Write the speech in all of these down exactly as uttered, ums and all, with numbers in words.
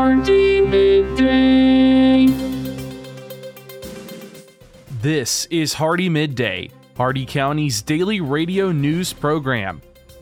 Hardee Midday. This is Hardee Midday, Hardee County's daily radio news program.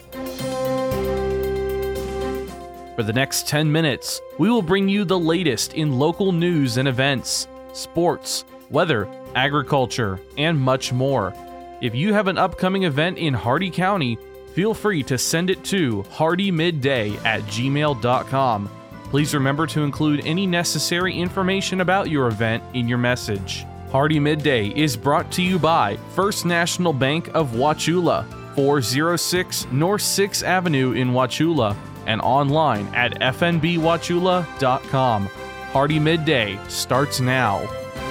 For the next ten minutes, we will bring you the latest in local news and events, sports, weather, agriculture, and much more. If you have an upcoming event in Hardee County, feel free to send it to hardee midday at gmail dot com. Please remember to include any necessary information about your event in your message. Hardee Midday is brought to you by First National Bank of Wauchula, four oh six North sixth Avenue in Wauchula, and online at f n b wauchula dot com. Hardee Midday starts now.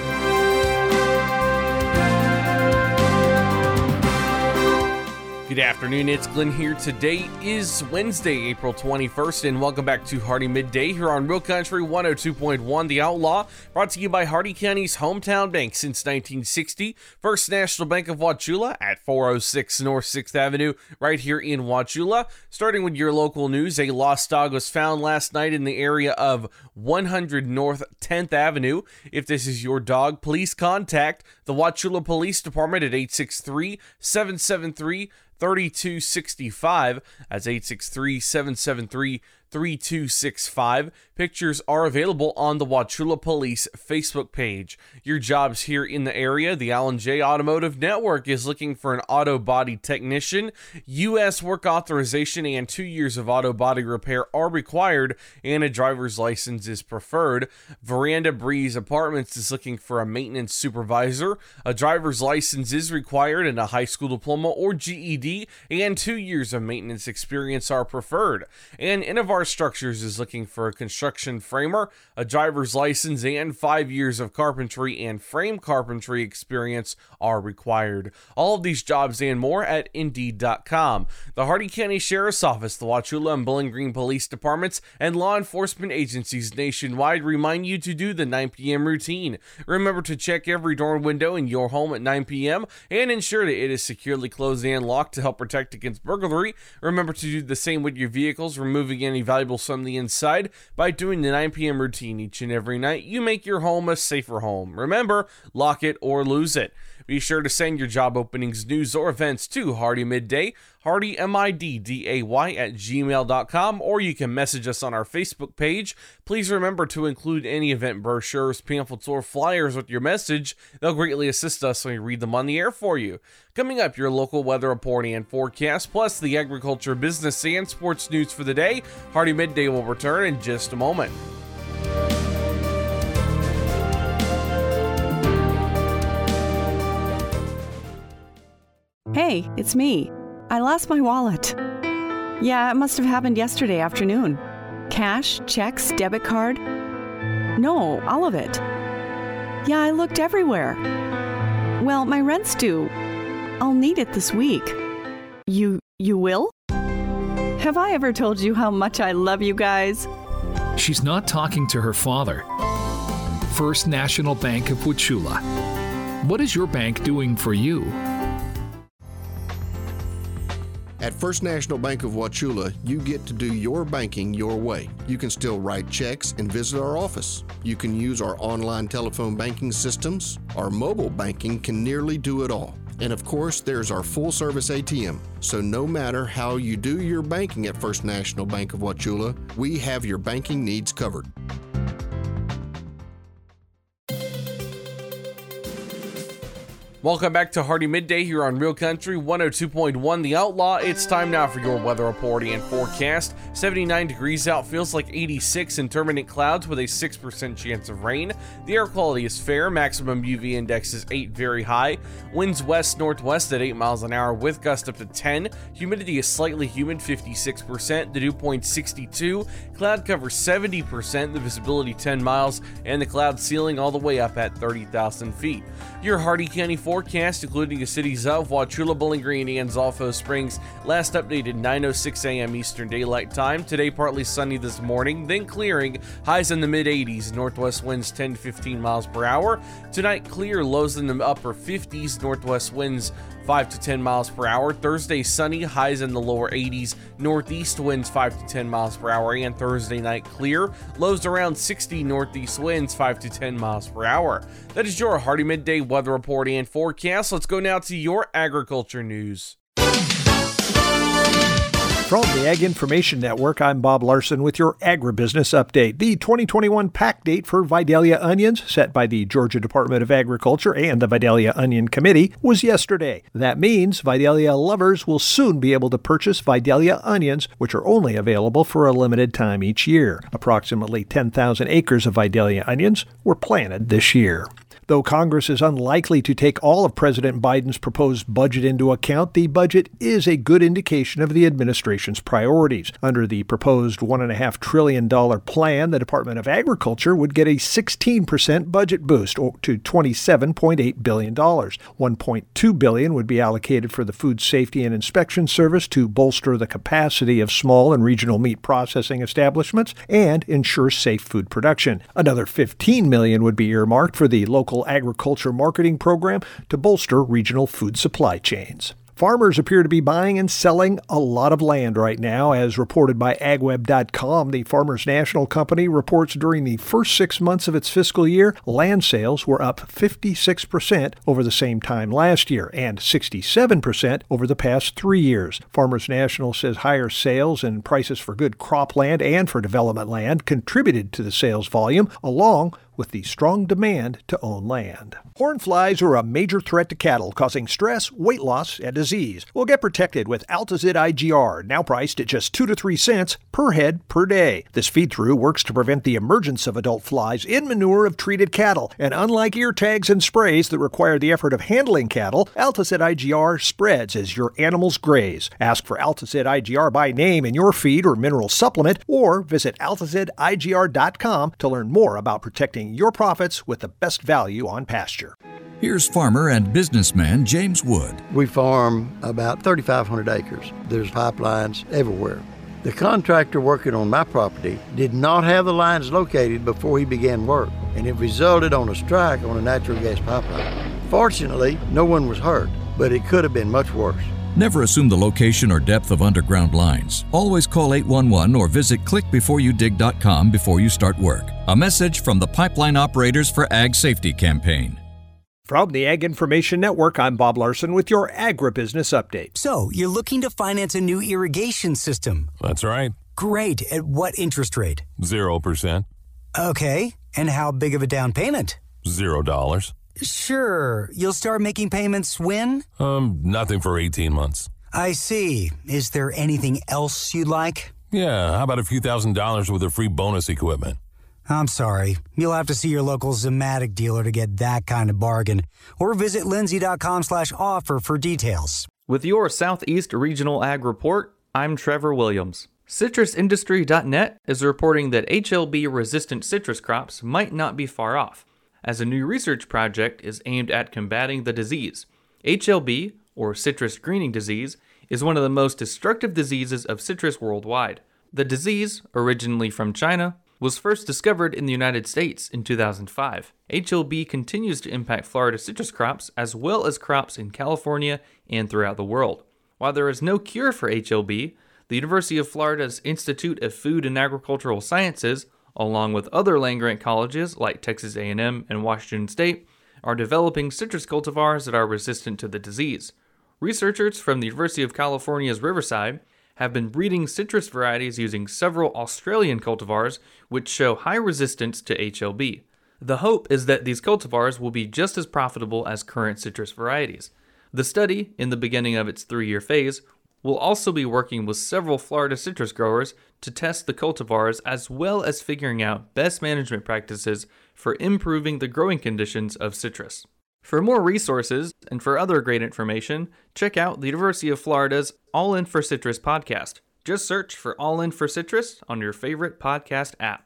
Good afternoon, it's Glenn here. Today is Wednesday, April twenty-first, and welcome back to Hardee Midday here on Real Country one oh two point one The Outlaw, brought to you by Hardee County's hometown bank since nineteen sixty, First National Bank of Wauchula at four oh six North sixth Avenue, right here in Wauchula. Starting with your local news, a lost dog was found last night in the area of one hundred North tenth Avenue. If this is your dog, please contact the Wauchula Police Department at eight six three, seven seven three, three two six five. That's eight six three, seven seven three, three two six five. Pictures are available on the Wauchula Police Facebook page. Your jobs here in the area, the Allen J Automotive Network is looking for an auto body technician. U S work authorization and two years of auto body repair are required, and a driver's license is preferred. Veranda Breeze Apartments is looking for a maintenance supervisor. A driver's license is required, and a high school diploma or G E D and two years of maintenance experience are preferred. And Innovar Structures is looking for a construction framer, a driver's license, and five years of carpentry and frame carpentry experience are required. All of these jobs and more at indeed dot com. The Hardee County Sheriff's Office, the Wauchula and Bowling Green Police Departments, and law enforcement agencies nationwide remind you to do the nine p.m. routine. Remember to check every door and window in your home at nine p.m. and ensure that it is securely closed and locked to help protect against burglary. Remember to do the same with your vehicles, removing any valuables from the inside. By doing the nine p.m. routine each and every night, you make your home a safer home. Remember, lock it or lose it. Be sure to send your job openings, news, or events to Hardee Midday, Hardee M I D D A Y at gmail dot com, or you can message us on our Facebook page. Please remember to include any event brochures, pamphlets, or flyers with your message. They'll greatly assist us when we read them on the air for you. Coming up, your local weather report and forecast, plus the agriculture, business, and sports news for the day. Hardee Midday will return in just a moment. Hey, it's me. I lost my wallet. Yeah, it must have happened yesterday afternoon. Cash, checks, debit card. No, all of it. Yeah, I looked everywhere. Well, my rent's due. I'll need it this week. You, you will? Have I ever told you how much I love you guys? She's not talking to her father. First National Bank of Wauchula. What is your bank doing for you? At First National Bank of Wauchula, you get to do your banking your way. You can still write checks and visit our office. You can use our online telephone banking systems. Our mobile banking can nearly do it all. And of course, there's our full-service A T M. So no matter how you do your banking at First National Bank of Wauchula, we have your banking needs covered. Welcome back to Hardee Midday here on Real Country one oh two point one The Outlaw. It's time now for your weather report and forecast. seventy-nine degrees out, feels like eighty-six, intermittent clouds with a six percent chance of rain. The air quality is fair, maximum U V index is eight, very high. Winds west-northwest at eight miles an hour with gust up to ten. Humidity is slightly humid, fifty-six percent. The dew point sixty-two. Cloud cover seventy percent. The visibility ten miles. And the cloud ceiling all the way up at thirty thousand feet. Your Hardee County forecast forecast, including the cities of Wauchula, Bowling Green, and Zolfo Springs. Last updated nine oh six a.m. Eastern Daylight Time. Today, partly sunny this morning, then clearing. Highs in the mid eighties. Northwest winds ten to fifteen miles per hour. Tonight, clear. Lows in the upper fifties. Northwest winds five to ten miles per hour. Thursday, sunny. Highs in the lower eighties. Northeast winds five to ten miles per hour. And Thursday night, clear. Lows around sixty. Northeast winds five to ten miles per hour. That is your Hardee Midday weather report and forecast. Let's go now to your agriculture news. From the Ag Information Network, I'm Bob Larson with your agribusiness update. The twenty twenty-one pack date for Vidalia onions, set by the Georgia Department of Agriculture and the Vidalia Onion Committee, was yesterday. That means Vidalia lovers will soon be able to purchase Vidalia onions, which are only available for a limited time each year. Approximately ten thousand acres of Vidalia onions were planted this year. Though Congress is unlikely to take all of President Biden's proposed budget into account, the budget is a good indication of the administration's priorities. Under the proposed one point five trillion dollars plan, the Department of Agriculture would get a sixteen percent budget boost to twenty-seven point eight billion dollars. one point two billion dollars would be allocated for the Food Safety and Inspection Service to bolster the capacity of small and regional meat processing establishments and ensure safe food production. Another fifteen million dollars would be earmarked for the local agriculture marketing program to bolster regional food supply chains. Farmers appear to be buying and selling a lot of land right now. As reported by ag web dot com, the Farmers National Company reports during the first six months of its fiscal year, land sales were up fifty-six percent over the same time last year and sixty-seven percent over the past three years. Farmers National says higher sales and prices for good cropland and for development land contributed to the sales volume, along with the strong demand to own land. Horn flies are a major threat to cattle, causing stress, weight loss, and disease. Well, get protected with Altazid I G R, now priced at just two to three cents per head per day. This feed-through works to prevent the emergence of adult flies in manure of treated cattle. And unlike ear tags and sprays that require the effort of handling cattle, Altazid I G R spreads as your animals graze. Ask for Altazid I G R by name in your feed or mineral supplement, or visit altazid I G R dot com to learn more about protecting your profits with the best value on pasture. Here's farmer and businessman James Wood. We farm about thirty-five hundred acres. There's pipelines everywhere. The contractor working on my property did not have the lines located before he began work, and it resulted on a strike on a natural gas pipeline. Fortunately, no one was hurt, but it could have been much worse. Never assume the location or depth of underground lines. Always call eight one one or visit click before you dig dot com before you start work. A message from the Pipeline Operators for Ag Safety campaign. From the Ag Information Network, I'm Bob Larson with your agribusiness update. So, you're looking to finance a new irrigation system? That's right. Great. At what interest rate? Zero percent. Okay. And how big of a down payment? Zero dollars. Sure. You'll start making payments when? Um, nothing for eighteen months. I see. Is there anything else you'd like? Yeah, how about a few thousand dollars with a free bonus equipment? I'm sorry. You'll have to see your local Zematic dealer to get that kind of bargain. Or visit lindsay dot com slash offer for details. With your Southeast Regional Ag Report, I'm Trevor Williams. Citrus Industry dot net is reporting that H L B-resistant citrus crops might not be far off, as a new research project is aimed at combating the disease. H L B, or citrus greening disease, is one of the most destructive diseases of citrus worldwide. The disease, originally from China, was first discovered in the United States in two thousand five. H L B continues to impact Florida citrus crops as well as crops in California and throughout the world. While there is no cure for H L B, the University of Florida's Institute of Food and Agricultural Sciences, along with other land-grant colleges like Texas A and M and Washington State, are developing citrus cultivars that are resistant to the disease. Researchers from the University of California's Riverside have been breeding citrus varieties using several Australian cultivars which show high resistance to H L B. The hope is that these cultivars will be just as profitable as current citrus varieties. The study, in the beginning of its three-year phase, will also be working with several Florida citrus growers to test the cultivars as well as figuring out best management practices for improving the growing conditions of citrus. For more resources and for other great information, check out the University of Florida's All In for Citrus podcast. Just search for All In for Citrus on your favorite podcast app.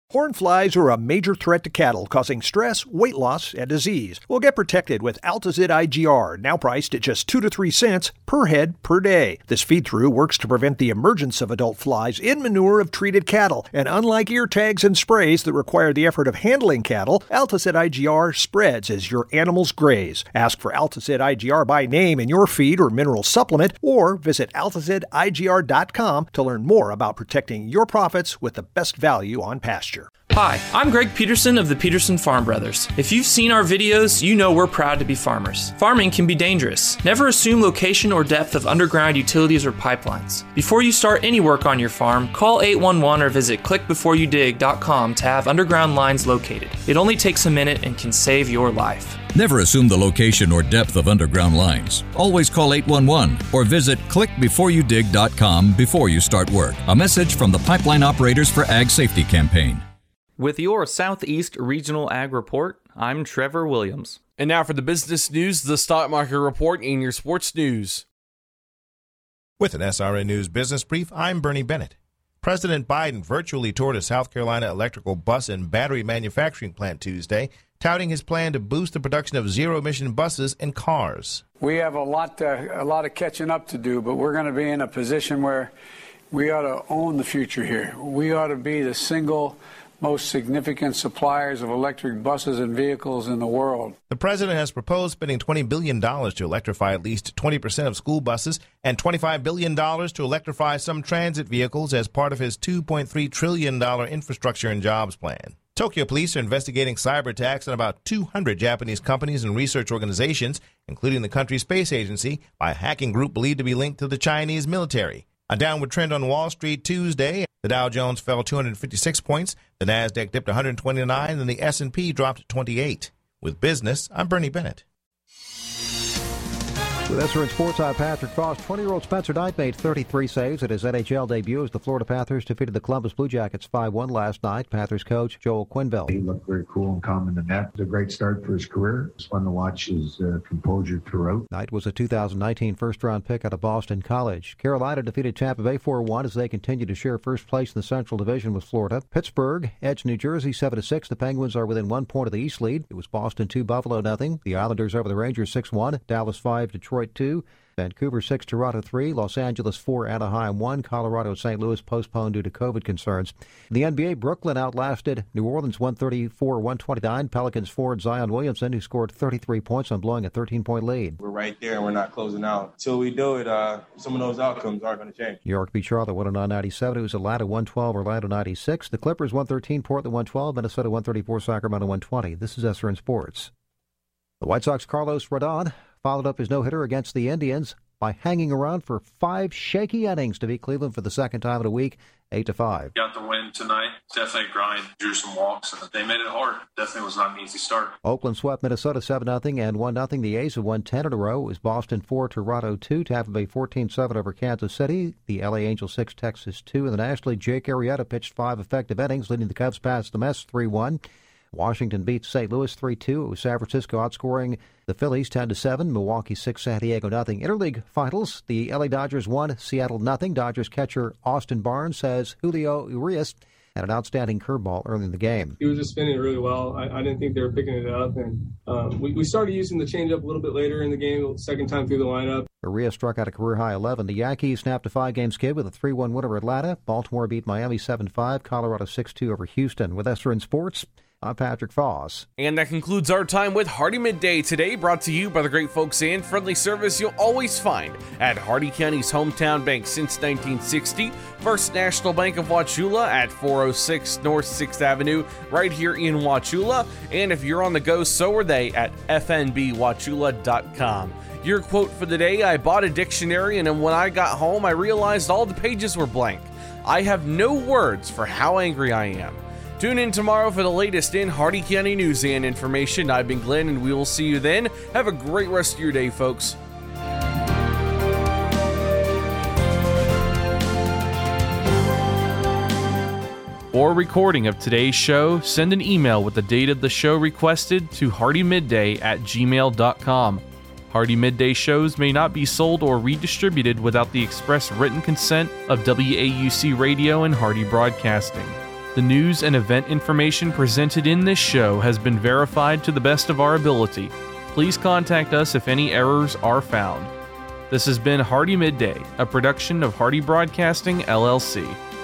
Horn flies are a major threat to cattle, causing stress, weight loss, and disease. Well, get protected with Altazid I G R, now priced at just two to three cents per head per day. This feed-through works to prevent the emergence of adult flies in manure of treated cattle. And unlike ear tags and sprays that require the effort of handling cattle, Altazid I G R spreads as your animals graze. Ask for Altazid I G R by name in your feed or mineral supplement, or visit altazid I G R dot com to learn more about protecting your profits with the best value on pasture. Hi, I'm Greg Peterson of the Peterson Farm Brothers. If you've seen our videos, you know we're proud to be farmers. Farming can be dangerous. Never assume location or depth of underground utilities or pipelines. Before you start any work on your farm, call eight one one or visit click before you dig dot com to have underground lines located. It only takes a minute and can save your life. Never assume the location or depth of underground lines. Always call eight one one or visit click before you dig dot com before you start work. A message from the Pipeline Operators for Ag Safety campaign. With your Southeast Regional Ag Report, I'm Trevor Williams. And now for the business news, the stock market report, and your sports news. With an S R N News Business Brief, I'm Bernie Bennett. President Biden virtually toured a South Carolina electrical bus and battery manufacturing plant Tuesday, touting his plan to boost the production of zero-emission buses and cars. We have a lot, to, a lot of catching up to do, but we're going to be in a position where we ought to own the future here. We ought to be the single most significant suppliers of electric buses and vehicles in the world. The president has proposed spending twenty billion dollars to electrify at least twenty percent of school buses and twenty-five billion dollars to electrify some transit vehicles as part of his two point three trillion dollars infrastructure and jobs plan. Tokyo police are investigating cyber attacks on about two hundred Japanese companies and research organizations, including the country's space agency, by a hacking group believed to be linked to the Chinese military. A downward trend on Wall Street Tuesday. The Dow Jones fell two hundred fifty-six points, the Nasdaq dipped one hundred twenty-nine, and the S and P dropped twenty-eight. With business, I'm Bernie Bennett. With S R N Sports, I'm Patrick Frost. twenty-year-old Spencer Knight made thirty-three saves at his N H L debut as the Florida Panthers defeated the Columbus Blue Jackets five one last night. Panthers coach Joel Quenneville. He looked very cool and calm in the net. It was a great start for his career. It's fun to watch his uh, composure throughout. Knight was a two thousand nineteen first-round pick out of Boston College. Carolina defeated Tampa Bay four one as they continue to share first place in the Central Division with Florida. Pittsburgh edged New Jersey seven to six. The Penguins are within one point of the East lead. It was Boston two, Buffalo nothing. The Islanders over the Rangers six one. Dallas five, Detroit two. Vancouver six, Toronto three, Los Angeles four, Anaheim one, Colorado Saint Louis postponed due to COVID concerns. In the N B A, Brooklyn outlasted New Orleans one thirty-four one twenty-nine. Pelicans forward Zion Williamson, who scored thirty-three points on blowing a thirteen-point lead. We're right there and we're not closing out. Until we do it, uh, some of those outcomes aren't going to change. New York beat Charlotte one oh nine ninety-seven. It was Atlanta one twelve, Orlando ninety-six. The Clippers one thirteen, Portland one twelve, Minnesota one thirty-four, Sacramento one twenty. This is S R N Sports. The White Sox Carlos Rodon followed up his no-hitter against the Indians by hanging around for five shaky innings to beat Cleveland for the second time in a week, eight to five. Got the win tonight. Definitely a grind. Drew some walks, and they made it hard. Definitely was not an easy start. Oakland swept Minnesota seven nothing and one nothing. The A's have won ten in a row. It was Boston four, Toronto two, Tampa Bay fourteen seven over Kansas City. The L A Angels six, Texas two. In the National League, Jake Arrieta pitched five effective innings, leading the Cubs past the Mets three one. Washington beat Saint Louis three two. It was San Francisco outscoring the Phillies ten to seven. Milwaukee six, San Diego nothing. Interleague finals, the L A Dodgers won, Seattle nothing. Dodgers catcher Austin Barnes says Julio Urias had an outstanding curveball early in the game. He was just spinning really well. I, I didn't think they were picking it up. And um, we, we started using the changeup a little bit later in the game, second time through the lineup. Urias struck out a career-high eleven. The Yankees snapped a five-game skid with a three one win over Atlanta. Baltimore beat Miami seven five. Colorado six two over Houston. With S R N Sports, I'm Patrick Foss. And that concludes our time with Hardee Midday today, brought to you by the great folks and friendly service you'll always find at Hardee County's hometown bank since nineteen sixty, First National Bank of Wauchula at four oh six North sixth Avenue, right here in Wauchula. And if you're on the go, so are they at f n b wauchula dot com. Your quote for the day: I bought a dictionary, and then when I got home, I realized all the pages were blank. I have no words for how angry I am. Tune in tomorrow for the latest in Hardee County news and information. I've been Glenn, and we will see you then. Have a great rest of your day, folks. For a recording of today's show, send an email with the date of the show requested to hardymidday at gmail dot com. Hardee Midday shows may not be sold or redistributed without the express written consent of W A U C Radio and Hardee Broadcasting. The news and event information presented in this show has been verified to the best of our ability. Please contact us if any errors are found. This has been Hardee Midday, a production of Hardee Broadcasting, L L C.